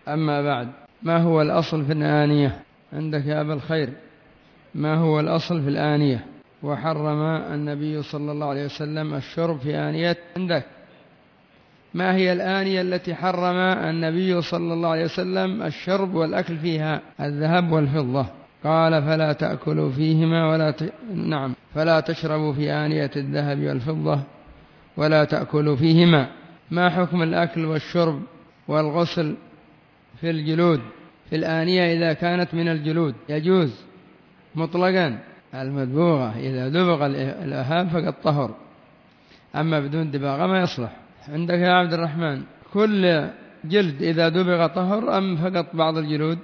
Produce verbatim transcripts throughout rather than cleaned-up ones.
أما بعد، ما هو الأصل في الآنية عندك يا أبا الخير؟ ما هو الأصل في الآنية؟ وحرم النبي صلى الله عليه وسلم الشرب في آنية عندك. ما هي الآنية التي حرم النبي صلى الله عليه وسلم الشرب والأكل فيها؟ الذهب والفضة. قال فلا تأكلوا فيهما ولا ت... نعم فلا تشربوا في آنية الذهب والفضة ولا تأكلوا فيهما. ما حكم الأكل والشرب والغسل في الجلود في الآنية إذا كانت من الجلود؟ يجوز مطلقا. المدبوغة إذا دبغ الإهاب فقد طهر، أما بدون دباغة ما يصلح. عندك يا عبد الرحمن، كل جلد إذا دبغ طهر أم فقط بعض الجلود؟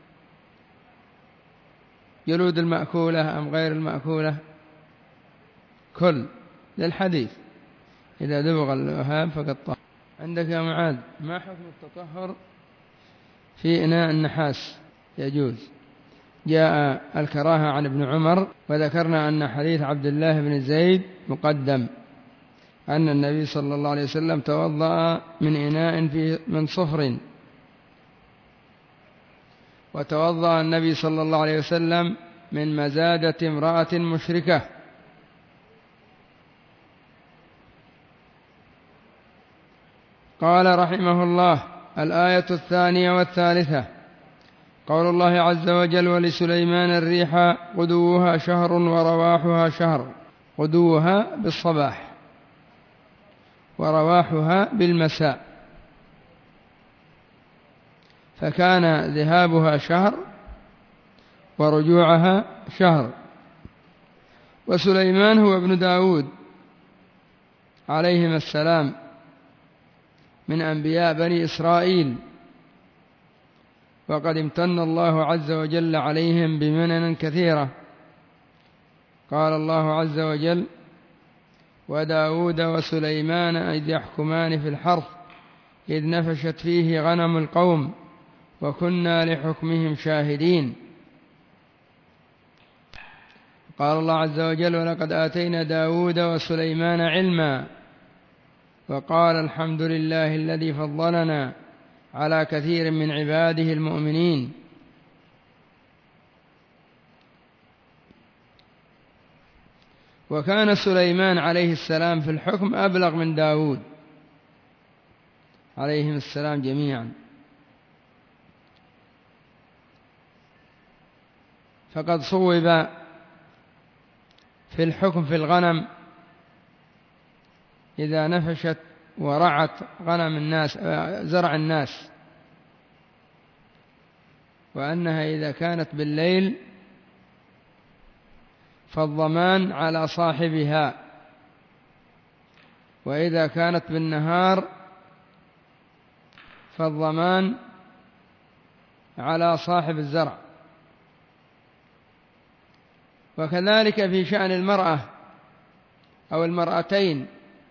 جلود المأكولة أم غير المأكولة؟ كل للحديث إذا دبغ الإهاب فقد طهر. عندك يا معاذ، ما حكم التطهر في إناء النحاس؟ يجوز. جاء الكراهة عن ابن عمر، وذكرنا أن حديث عبد الله بن زيد مقدم، أن النبي صلى الله عليه وسلم توضأ من إناء في من صفر، وتوضأ النبي صلى الله عليه وسلم من مزادة امرأة مشركة. قال رحمه الله: الآية الثانية والثالثة قول الله عز وجل: ولسليمان الريح غدوها شهر ورواحها شهر. غدوها بالصباح ورواحها بالمساء، فكان ذهابها شهر ورجوعها شهر. وسليمان هو ابن داود عليهما السلام من أنبياء بني إسرائيل، وقد امتن الله عز وجل عليهم بمنن كثيرة. قال الله عز وجل: وداود وسليمان إذ يحكمان في الحرث إذ نفشت فيه غنم القوم وكنا لحكمهم شاهدين. قال الله عز وجل: ولقد آتينا داود وسليمان علما. وقال: الحمد لله الذي فضلنا على كثير من عباده المؤمنين. وكان سليمان عليه السلام في الحكم أبلغ من داود عليهم السلام جميعا، فقد صوب في الحكم في الغنم إذا نفشت ورعت غنم الناس زرع الناس، وأنها إذا كانت بالليل فالضمان على صاحبها، وإذا كانت بالنهار فالضمان على صاحب الزرع. وكذلك في شأن المرأة أو المرأتين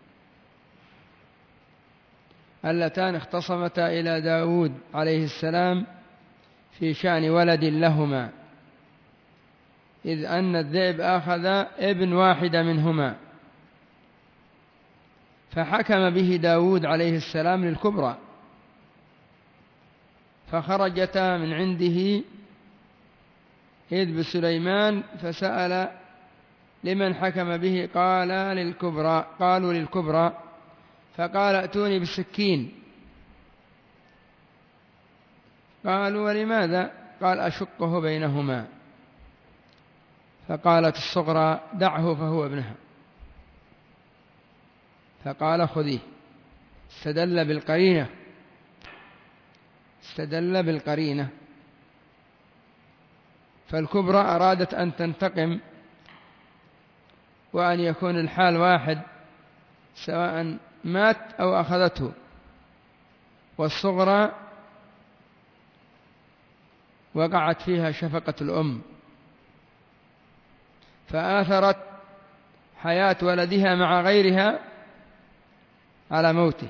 اللتان اختصمتا إلى داود عليه السلام في شأن ولد لهما، إذ أن الذئب أخذ ابن واحد منهما، فحكم به داود عليه السلام للكبرى، فخرجتا من عنده إذ بسليمان فسأل لمن حكم به، قال للكبرى قالوا للكبرى، فقال: ائتوني بالسكين. قالوا: ولماذا؟ قال: أشقه بينهما. فقالت الصغرى: دعه فهو ابنها. فقال: خذيه. استدل بالقرينة استدل بالقرينة فالكبرى أرادت أن تنتقم وأن يكون الحال واحد سواء مات أو أخذته، والصغرى وقعت فيها شفقة الأم فآثرت حياة ولدها مع غيرها على موته.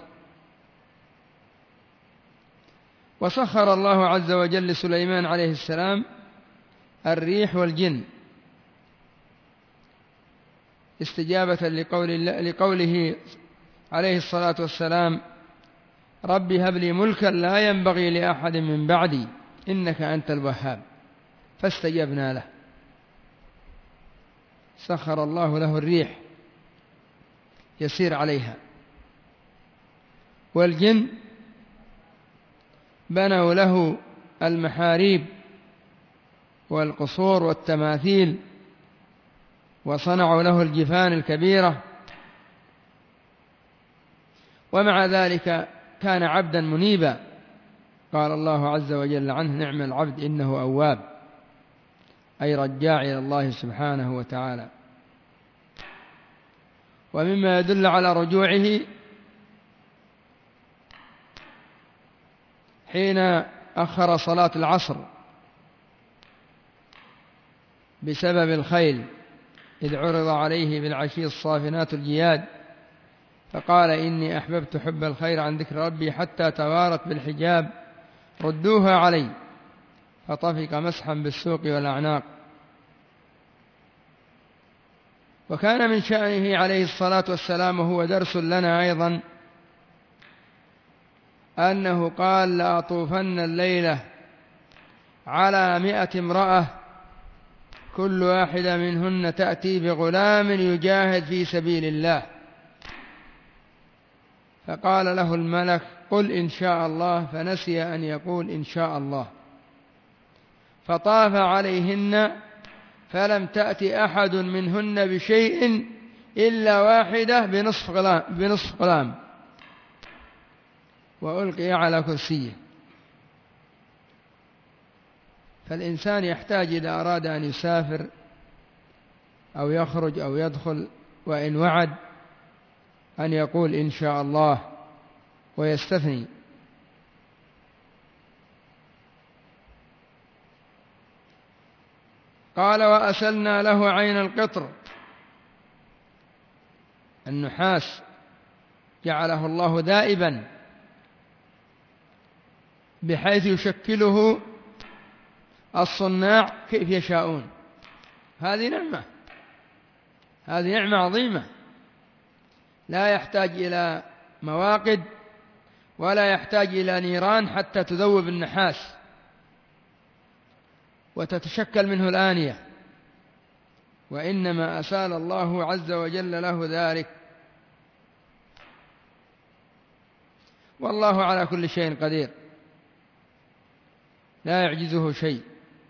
وسخر الله عز وجل لسليمان عليه السلام الريح والجن استجابة لقول الله لقوله عليه الصلاة والسلام: رب هب لي ملكا لا ينبغي لأحد من بعدي إنك أنت الوهاب، فاستجبنا له. سخر الله له الريح يسير عليها، والجن بنوا له المحاريب والقصور والتماثيل، وصنعوا له الجفان الكبيرة، ومع ذلك كان عبدا منيبا. قال الله عز وجل عنه: نعم العبد إنه أواب، أي رجاع إلى الله سبحانه وتعالى. ومما يدل على رجوعه حين أخر صلاة العصر بسبب الخيل، إذ عرض عليه بالعشي الصافنات الجياد، فقال: إني أحببت حب الخير عن ذكر ربي حتى توارت بالحجاب، ردوها علي، فطفق مسحا بالسوق والأعناق. وكان من شأنه عليه الصلاة والسلام، وهو درس لنا أيضا، أنه قال: لأطوفن الليلة على مئة امرأة كل واحدة منهن تأتي بغلام يجاهد في سبيل الله. فقال له الملك: قل إن شاء الله، فنسي أن يقول إن شاء الله، فطاف عليهن فلم تأت أحد منهن بشيء إلا واحدة بنصف غلام, بنصف غلام وألقي على كرسيه. فالإنسان يحتاج إذا أراد أن يسافر أو يخرج أو يدخل، وإن وعد أن يقول إن شاء الله ويستثني. قال: وأسلنا له عين القطر، النحاس جعله الله دائبا بحيث يشكله الصناع كيف يشاءون. هذه نعمة، هذه نعمة عظيمة، لا يحتاج إلى مواقد ولا يحتاج إلى نيران حتى تذوب النحاس وتتشكل منه الآنية، وإنما أسال الله عز وجل له ذلك، والله على كل شيء قدير، لا يعجزه شيء.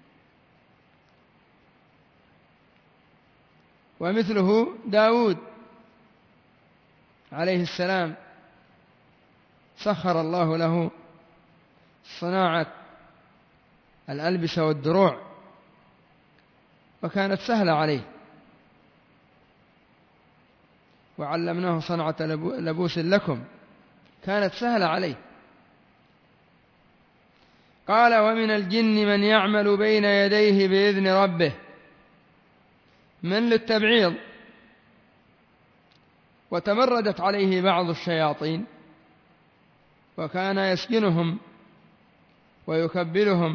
ومثله داود عليه السلام، سخر الله له صناعة الألبسة والدروع، وكانت سهلة عليه، وعلمناه صنعة لبوس لكم، كانت سهلة عليه. قال: ومن الجن من يعمل بين يديه بإذن ربه، من للتبعيض، وتمردت عليه بعض الشياطين، وكان يسجنهم ويكبلهم،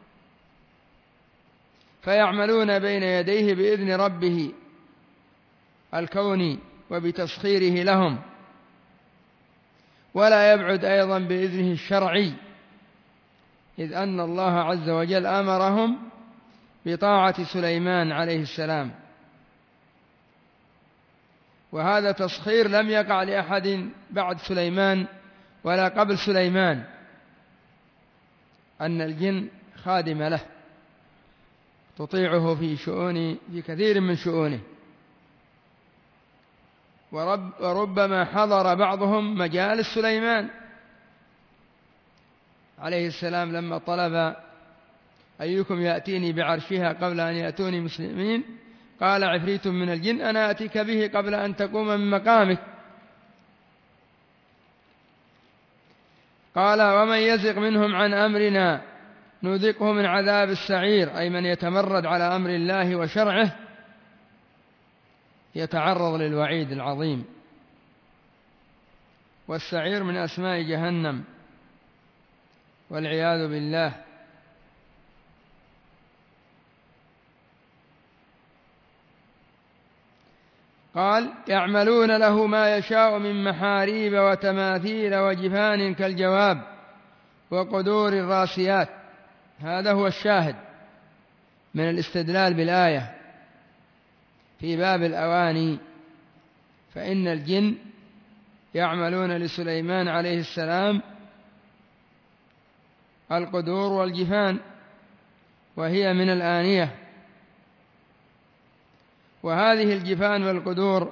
فيعملون بين يديه بإذن ربه الكوني وبتسخيره لهم، ولا يبعد أيضا بإذنه الشرعي، إذ أن الله عز وجل أمرهم بطاعة سليمان عليه السلام، وهذا تسخير لم يقع لأحد بعد سليمان ولا قبل سليمان، أن الجن خادمة له تطيعه في شؤون في كثير من شؤونه. ورب وربما حضر بعضهم مجالس سليمان عليه السلام لما طلب: أيكم يأتيني بعرشها قبل أن يأتوني مسلمين؟ قال عفريت من الجن أنا أتيك به قبل أن تقوم من مقامك. قال: ومن يزغ منهم عن أمرنا نذقه من عذاب السعير، أي من يتمرد على أمر الله وشرعه يتعرض للوعيد العظيم. والسعير من أسماء جهنم والعياذ بالله. قال يعملون له ما يشاء من محاريب وتماثيل وجفان كالجواب وقدور الراسيات. هذا هو الشاهد من الاستدلال بالآية في باب الأواني، فإن الجن يعملون لسليمان عليه السلام القدور والجفان، وهي من الآنية. وهذه الجفان والقدور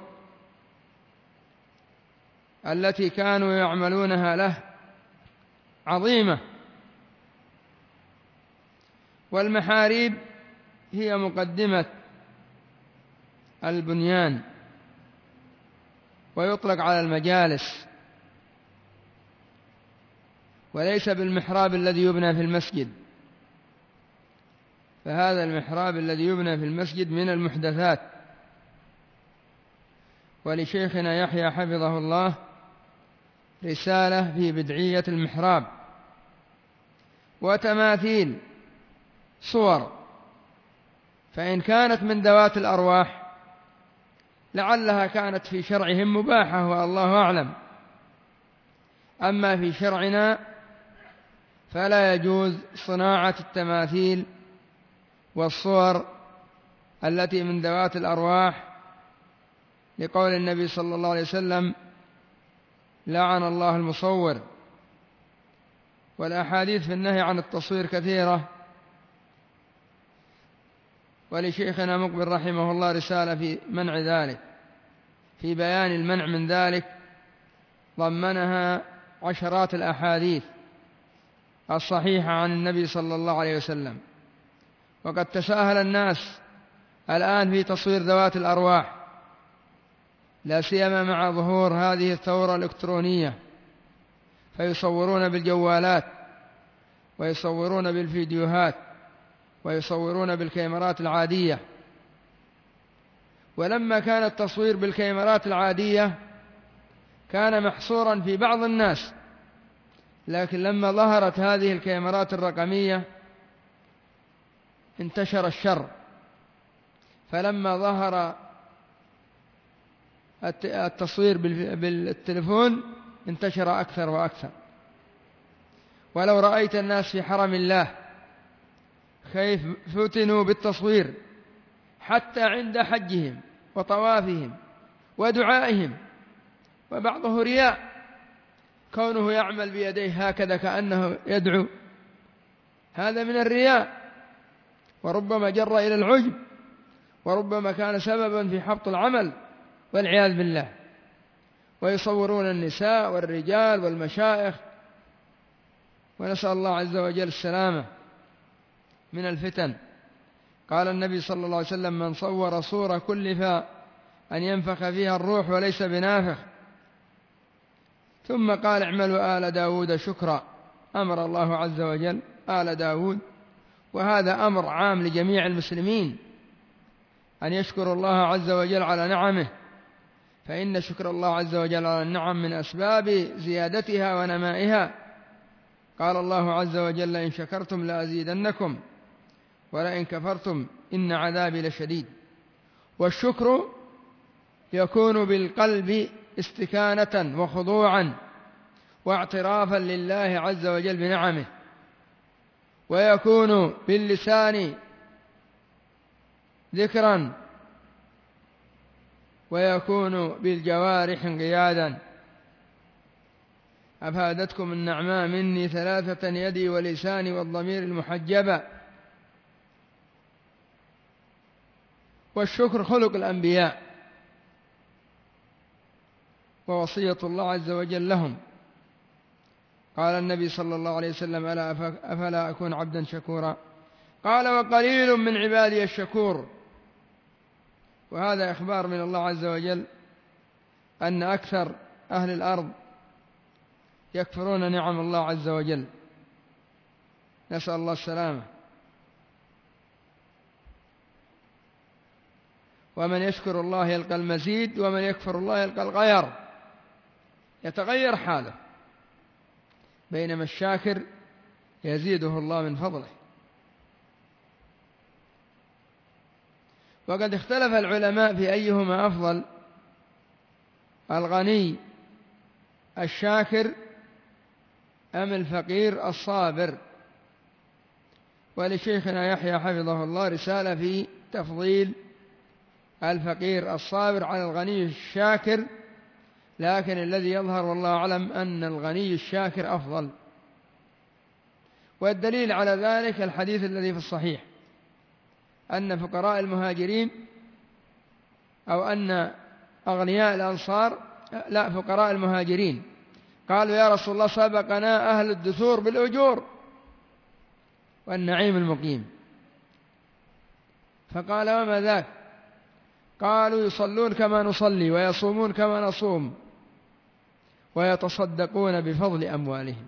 التي كانوا يعملونها له عظيمة. والمحاريب هي مقدمة البنيان، ويطلق على المجالس، وليس بالمحراب الذي يبنى في المسجد، فهذا المحراب الذي يبنى في المسجد من المحدثات. ولشيخنا يحيى حفظه الله رسالة في بدعية المحراب. وتماثيل صور، فإن كانت من ذوات الأرواح لعلها كانت في شرعهم مباحة والله أعلم، أما في شرعنا فلا يجوز صناعة التماثيل والصور التي من ذوات الأرواح، لقول النبي صلى الله عليه وسلم لعن الله المصور. والأحاديث في النهي عن التصوير كثيرة. ولشيخنا مقبل رحمه الله رسالة في منع ذلك، في بيان المنع من ذلك، ضمنها عشرات الأحاديث الصحيحة عن النبي صلى الله عليه وسلم. وقد تساهل الناس الآن في تصوير ذوات الأرواح، لا سيما مع ظهور هذه الثورة الإلكترونية، فيصورون بالجوالات ويصورون بالفيديوهات ويصورون بالكاميرات العادية. ولما كان التصوير بالكاميرات العادية كان محصورا في بعض الناس، لكن لما ظهرت هذه الكاميرات الرقمية انتشر الشر. فلما ظهر التصوير بالتلفون انتشر أكثر وأكثر. ولو رأيت الناس في حرم الله كيف فتنوا بالتصوير، حتى عند حجهم وطوافهم ودعائهم، وبعضه رياء، كونه يعمل بيديه هكذا كأنه يدعو، هذا من الرياء، وربما جر إلى العجب، وربما كان سببا في حبط العمل والعياذ بالله. ويصورون النساء والرجال والمشايخ، ونسأل الله عز وجل السلامة من الفتن. قال النبي صلى الله عليه وسلم من صور صورة كلف أن ينفخ فيها الروح وليس بنافخ. ثم قال اعملوا آل داود شكرا، أمر الله عز وجل آل داود، وهذا أمر عام لجميع المسلمين أن يشكروا الله عز وجل على نعمه، فإن شكر الله عز وجل على النعم من أسباب زيادتها ونمائها. قال الله عز وجل إن شكرتم لأزيدنكم ولئن كفرتم إن عذابي لشديد. والشكر يكون بالقلب استكانة وخضوعا واعترافا لله عز وجل بنعمه، ويكون باللسان ذكرا، ويكون بالجوارح انقيادا. أفادتكم النعماء مني ثلاثة يدي ولساني والضمير المحجبة. والشكر خلق الأنبياء ووصية الله عز وجل لهم. قال النبي صلى الله عليه وسلم ألا أفلا أكون عبدا شكورا؟ قال وقليل من عبادي الشكور. وهذا إخبار من الله عز وجل أن أكثر أهل الأرض يكفرون نعم الله عز وجل، نسأل الله السلامة. ومن يشكر الله يلقى المزيد، ومن يكفر الله يلقى الغير، يتغير حاله، بينما الشاكر يزيده الله من فضله. وقد اختلف العلماء في أيهما أفضل الغني الشاكر أم الفقير الصابر؟ ولشيخنا يحيى حفظه الله رسالة في تفضيل الفقير الصابر على الغني الشاكر، لكن الذي يظهر والله أعلم أن الغني الشاكر أفضل. والدليل على ذلك الحديث الذي في الصحيح أن فقراء المهاجرين أو أن أغنياء الأنصار لا فقراء المهاجرين قالوا يا رسول الله سبقنا أهل الدثور بالأجور والنعيم المقيم، فقال وما ذاك؟ قالوا يصلون كما نصلي ويصومون كما نصوم ويتصدقون بفضل أموالهم.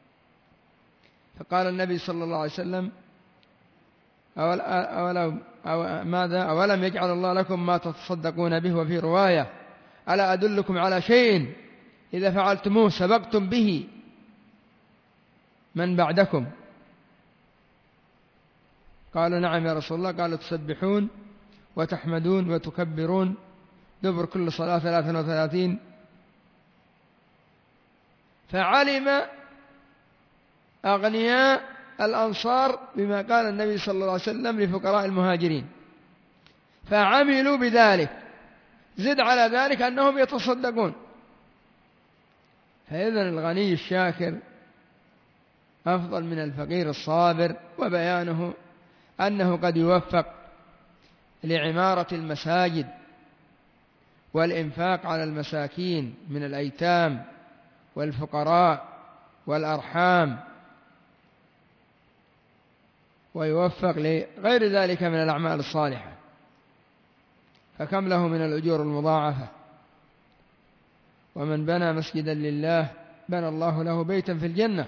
فقال النبي صلى الله عليه وسلم أول أولو أو ماذا أولم يجعل الله لكم ما تتصدقون به؟ وفي رواية ألا أدلكم على شيء إذا فعلتموه سبقتم به من بعدكم؟ قالوا نعم يا رسول الله. قالوا تسبحون وتحمدون وتكبرون دبر كل صلاة ثلاثا وثلاثين. فعلم أغنياء الأنصار بما قال النبي صلى الله عليه وسلم لفقراء المهاجرين فعملوا بذلك، زد على ذلك أنهم يتصدقون. فإذن الغني الشاكر أفضل من الفقير الصابر، وبيانه أنه قد يوفق لعمارة المساجد والإنفاق على المساكين من الأيتام والفقراء والأرحام، ويوفق لغير ذلك من الأعمال الصالحة، فكم له من الأجور المضاعفة. ومن بنى مسجدا لله بنى الله له بيتا في الجنة.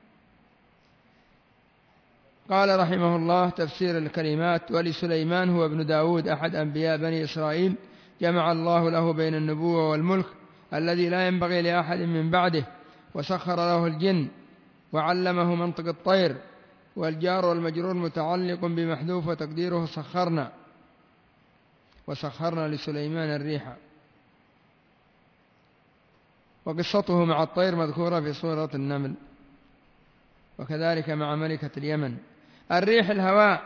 قال رحمه الله تفسير الكلمات: ولسليمان هو ابن داود أحد أنبياء بني إسرائيل، جمع الله له بين النبوة والملك الذي لا ينبغي لأحد من بعده، وسخر له الجن وعلمه منطق الطير. والجار والمجرور متعلق بمحذوف وتقديره سخرنا، وسخرنا لسليمان الريح. وقصته مع الطير مذكورة في سورة النمل، وكذلك مع ملكة اليمن. الريح الهواء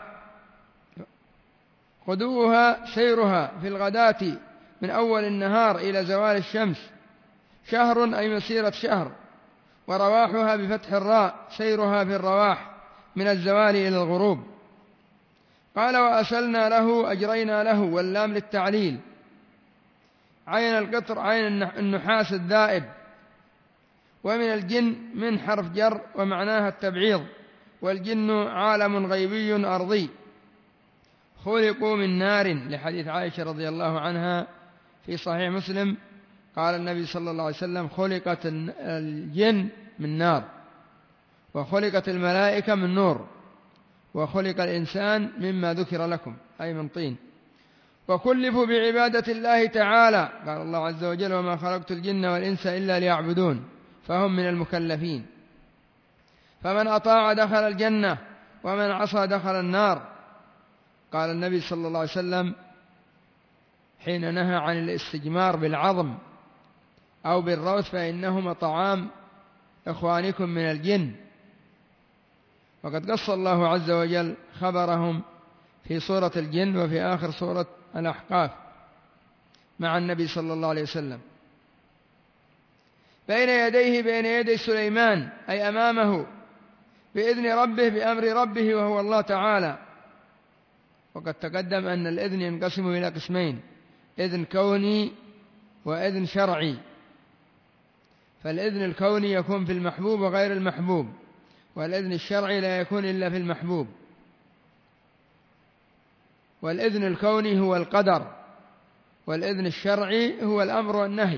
غدوها سيرها في الغداة من أول النهار إلى زوال الشمس شهر أي مسيرة شهر. ورواحها بفتح الراء سيرها في الرواح من الزوال إلى الغروب. قال: وأسلنا له أجرينا له، واللام للتعليل. عين القطر عين النحاس الذائب. ومن الجن من حرف جر ومعناها التبعيض، والجن عالم غيبي أرضي خلقوا من نار، لحديث عائشة رضي الله عنها في صحيح مسلم قال النبي صلى الله عليه وسلم: خلقت الجن من نار، وخلقت الملائكة من نور، وخلق الإنسان مما ذكر لكم أي من طين. وكلفوا بعبادة الله تعالى، قال الله عز وجل: وما خلقت الجن والإنس إلا ليعبدون، فهم من المكلفين. فمن أطاع دخل الجنة، ومن عصى دخل النار. قال النبي صلى الله عليه وسلم حين نهى عن الاستجمار بالعظم أو بالروث: فإنهما طعام إخوانكم من الجن. وقد قص الله عز وجل خبرهم في سورة الجن وفي آخر سورة الأحقاف مع النبي صلى الله عليه وسلم. بين يديه بين يدي سليمان أي أمامه بإذن ربه بأمر ربه وهو الله تعالى. وقد تقدم أن الإذن ينقسم إلى قسمين: إذن كوني وإذن شرعي. فالإذن الكوني يكون في المحبوب وغير المحبوب، والإذن الشرعي لا يكون إلا في المحبوب. والإذن الكوني هو القدر، والإذن الشرعي هو الأمر والنهي.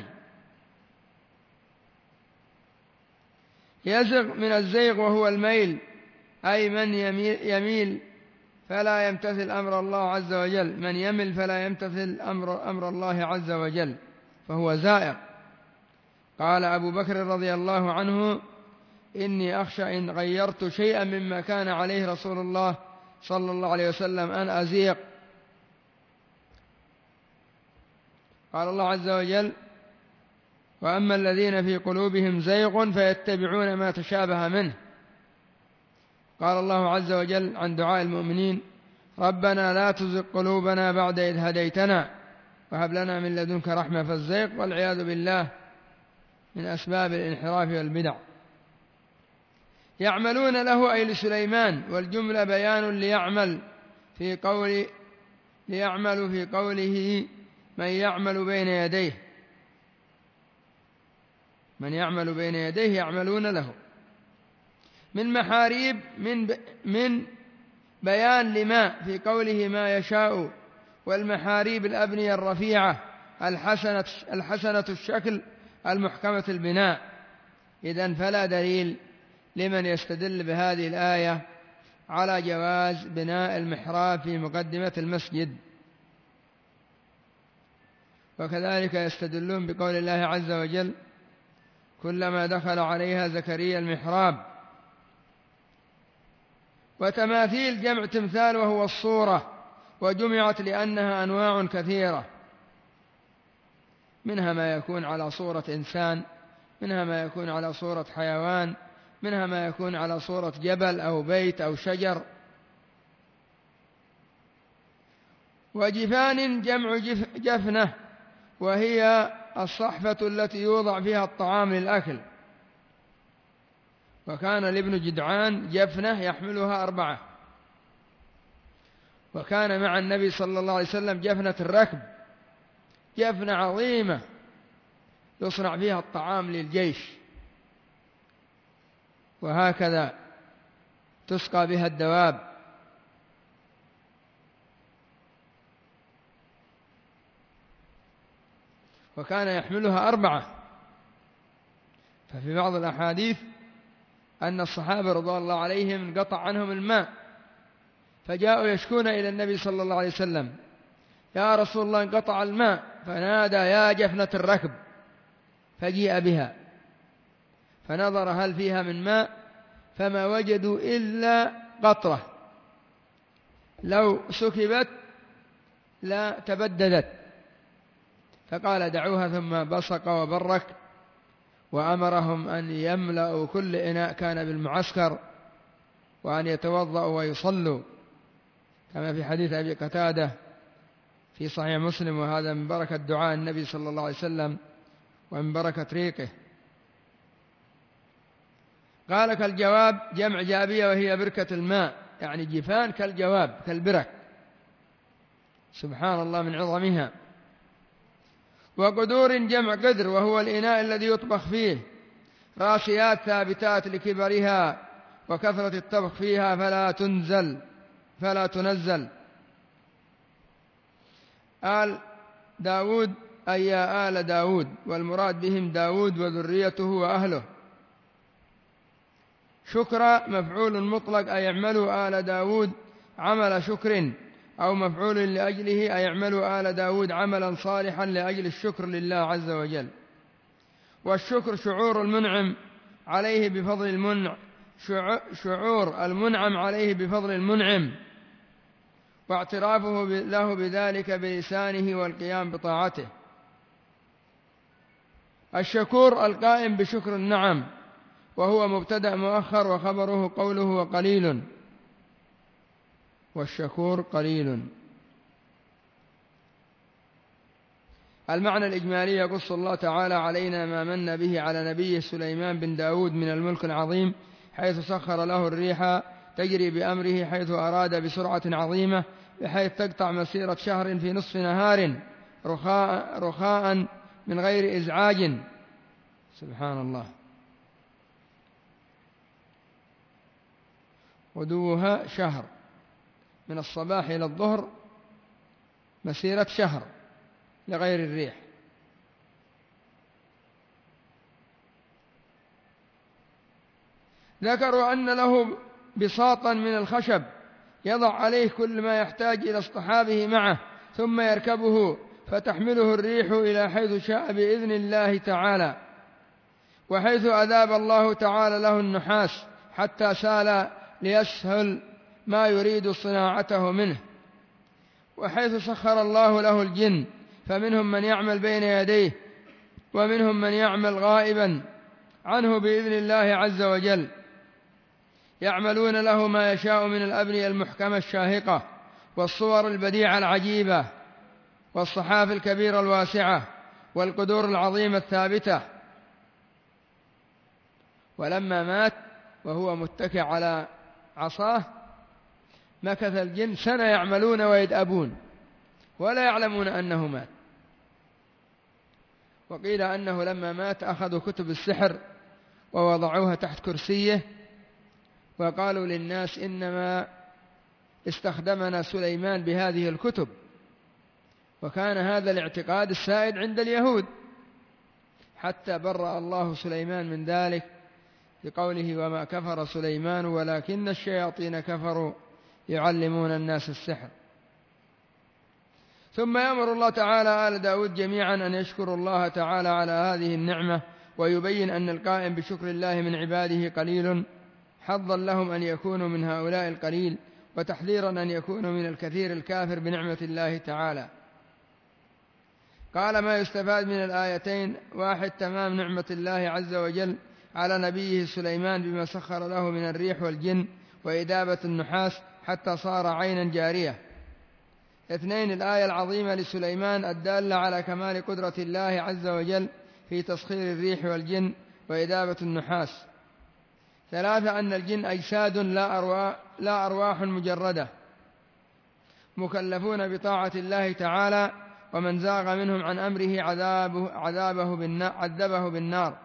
يزغ من الزيغ وهو الميل، أي من يميل, يميل فلا يمتثل أمر الله عز وجل، من يمل فلا يمتثل أمر, أمر الله عز وجل فهو زائغ. قال أبو بكر رضي الله عنه: إني أخشى إن غيرت شيئا مما كان عليه رسول الله صلى الله عليه وسلم أن أزيغ. قال الله عز وجل: وأما الذين في قلوبهم زيغ فيتبعون ما تشابه منه. قال الله عز وجل عن دعاء المؤمنين: ربنا لا تزغ قلوبنا بعد إذ هديتنا وهب لنا من لدنك رحمة. فالزيغ والعياذ بالله من أسباب الانحراف والبدع. يعملون له أي لسليمان، والجملة بيان ليعمل في قول ليعمل في قوله من يعمل بين يديه، من يعمل بين يديه يعملون له. من محاريب من ب... من بيان لما في قوله ما يشاء، والمحاريب الأبنية الرفيعة الحسنة الحسنة الشكل المحكمة البناء. إذن فلا دليل لمن يستدل بهذه الآية على جواز بناء المحراب في مقدمة المسجد. وكذلك يستدلون بقول الله عز وجل: كلما دخل عليها زكريا المحراب. وتماثيل جمع تمثال وهو الصورة، وجمعت لأنها أنواع كثيرة، منها ما يكون على صورة إنسان، منها ما يكون على صورة حيوان، منها ما يكون على صورة جبل أو بيت أو شجر. وجفان جمع جف جفنة، وهي الصحفة التي يوضع فيها الطعام للأكل. وكان لابن جدعان جفنة يحملها أربعة، وكان مع النبي صلى الله عليه وسلم جفنة الركب، جفنة عظيمة يصنع فيها الطعام للجيش، وهكذا تسقى بها الدواب. وكان يحملها أربعة. ففي بعض الأحاديث أن الصحابة رضي الله عليهم انقطع عنهم الماء، فجاءوا يشكون إلى النبي صلى الله عليه وسلم: يا رسول الله انقطع الماء. فنادى: يا جفنة الركب، فجيء بها، فنظر هل فيها من ماء، فما وجدوا إلا قطرة لو سكبت لا تبددت. فقال: دعوها. ثم بصق وبرك، وأمرهم أن يملأوا كل إناء كان بالمعسكر، وأن يتوضأوا ويصلوا، كما في حديث أبي قتادة في صحيح مسلم. وهذا من بركة دعاء النبي صلى الله عليه وسلم ومن بركة ريقه. قال: كالجواب جمع جابية، وهي بركة الماء، يعني جفان كالجواب كالبرك، سبحان الله من عظمها. وقدور جمع قدر، وهو الإناء الذي يطبخ فيه، راسيات ثابتات لكبرها وكثرة الطبخ فيها فلا تنزل فلا تنزل. آل داود أي يا آل داود، والمراد بهم داود وذريته وأهله. شكر مفعول مطلق، أي اعملوا آل داود عمل شكر، أو مفعول لأجله، أي اعملوا آل داود عملا صالحا لأجل الشكر لله عز وجل. والشكر شعور المنعم عليه بفضل المنع شعور المنعم عليه بفضل المنعم، واعترافه له بذلك بلسانه والقيام بطاعته. الشكور القائم بشكر النعم، وهو مبتدأ مؤخر، وخبره قوله وقليل، والشكور قليل. المعنى الإجمالي: يقص الله تعالى علينا ما من به على نبيه سليمان بن داود من الملك العظيم، حيث سخر له الريح تجري بأمره حيث أراد بسرعة عظيمة، بحيث تقطع مسيرة شهر في نصف نهار رخاء, رخاء من غير إزعاج. سبحان الله. غدوها شهر، من الصباح إلى الظهر مسيرة شهر لغير الريح. ذكروا أن له بساطا من الخشب يضع عليه كل ما يحتاج إلى اصطحابه معه، ثم يركبه فتحمله الريح إلى حيث شاء بإذن الله تعالى، وحيث أذاب الله تعالى له النحاس حتى سال ليسهل ما يريد صناعته منه، وحيث سخر الله له الجن، فمنهم من يعمل بين يديه ومنهم من يعمل غائبا عنه بإذن الله عز وجل، يعملون له ما يشاء من الأبنية المحكمة الشاهقة والصور البديعة العجيبة والصحاف الكبيرة الواسعة والقدور العظيمة الثابتة. ولما مات وهو متكئ على عصاه مكث الجن سنة يعملون ويدأبون ولا يعلمون أنه مات. وقيل أنه لما مات أخذوا كتب السحر ووضعوها تحت كرسيه وقالوا للناس إنما استخدمنا سليمان بهذه الكتب، وكان هذا الاعتقاد السائد عند اليهود، حتى برأ الله سليمان من ذلك بقوله وما كفر سليمان ولكن الشياطين كفروا يعلمون الناس السحر. ثم يأمر الله تعالى آل داود جميعا أن يشكروا الله تعالى على هذه النعمة، ويبين أن القائم بشكر الله من عباده قليل، حظا لهم أن يكونوا من هؤلاء القليل، وتحذيرا أن يكونوا من الكثير الكافر بنعمة الله تعالى. قال ما يستفاد من الآيتين: واحد، تمام نعمة الله عز وجل على نبيه سليمان بما سخر له من الريح والجن وإدابة النحاس حتى صار عينا جارية. اثنين، الآية العظيمة لسليمان الدالة على كمال قدرة الله عز وجل في تسخير الريح والجن وإدابة النحاس. ثلاثة، أن الجن أجساد لا أرواح, لا أرواح مجردة، مكلفون بطاعة الله تعالى، ومن زاغ منهم عن أمره عذابه, عذابه بالنار عذبه بالنار.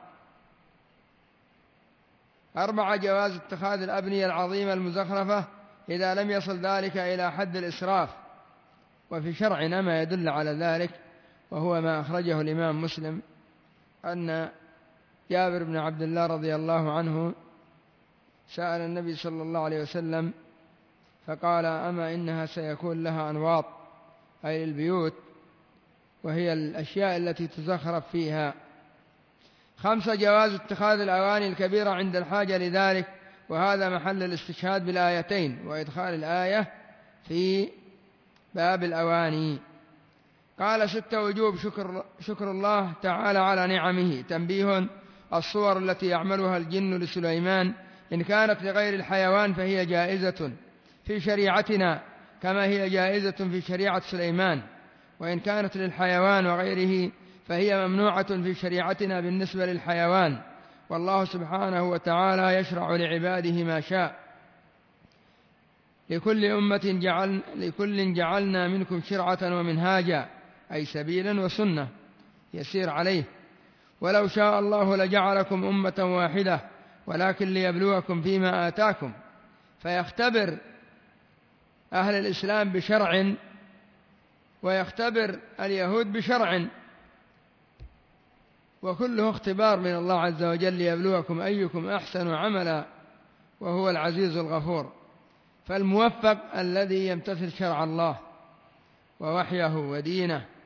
أربعة، جواز اتخاذ الأبنية العظيمة المزخرفة إذا لم يصل ذلك إلى حد الإسراف، وفي شرعنا ما يدل على ذلك، وهو ما أخرجه الإمام مسلم أن جابر بن عبد الله رضي الله عنه سأل النبي صلى الله عليه وسلم فقال أما إنها سيكون لها أنواط، أي البيوت، وهي الأشياء التي تزخرف فيها. خمسة، جواز اتخاذ الأواني الكبيرة عند الحاجة لذلك، وهذا محل الاستشهاد بالآيتين وإدخال الآية في باب الأواني. قال ستة، وجوب شكر, شكر الله تعالى على نعمه. تنبيه: الصور التي يعملها الجن لسليمان إن كانت لغير الحيوان فهي جائزة في شريعتنا كما هي جائزة في شريعة سليمان، وإن كانت للحيوان وغيره فهي ممنوعة في شريعتنا بالنسبة للحيوان، والله سبحانه وتعالى يشرع لعباده ما شاء. لكل أمة جعل لكل جعلنا منكم شرعة ومنهاجا، أي سبيلا وسنة يسير عليه، ولو شاء الله لجعلكم أمة واحدة ولكن ليبلوكم فيما آتاكم، فيختبر أهل الإسلام بشرع ويختبر اليهود بشرع، وكله اختبار من الله عز وجل ليبلوكم أيكم أحسن عملا وهو العزيز الغفور. فالموفق الذي يمتثل شرع الله ووحيه ودينه